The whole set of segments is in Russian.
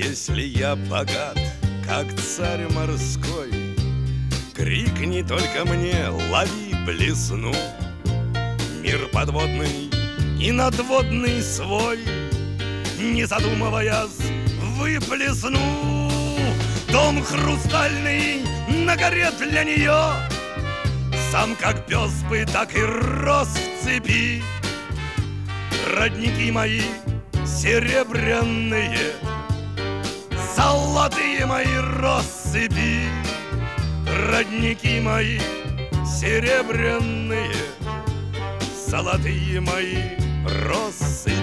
Если я богат, как царь морской, крикни только мне, лови, блесну. Мир подводный и надводный свой, не задумываясь, выплесну. Дом хрустальный на горе для нее, сам как пес бы, так и рос в цепи. Родники мои серебряные, золотые мои россыпи. Родники мои серебряные, золотые мои россыпи.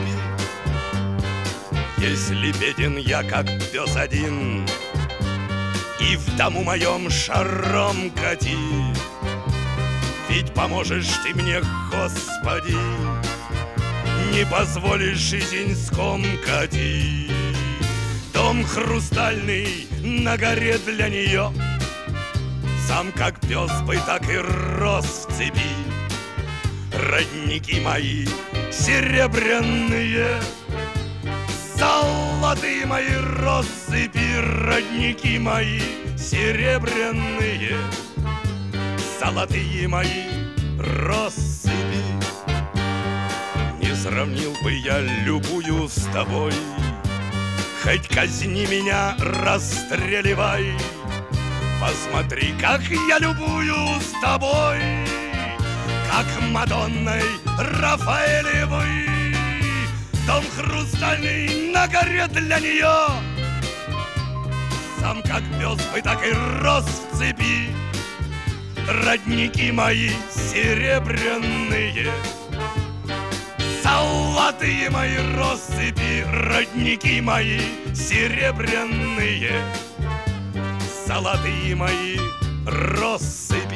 Если беден я, как пес один, и в дому моем шаром кати, ведь поможешь ты мне, Господи, не позволишь жизнь скомкати. Дом хрустальный на горе для нее, сам как пес бы, так и рос в цепи. Родники мои серебряные, золотые мои россыпи. Родники мои серебряные, золотые мои россыпи. Не сравнил бы я любую с тобой, хоть казни меня, расстреливай. Посмотри, как я любую с тобой, как Мадонной Рафаэлевой. Дом хрустальный на горе для нее, сам как пес бы, так и рос в цепи. Родники мои серебряные, золотые мои россыпи. Родники мои серебряные, золотые мои россыпи.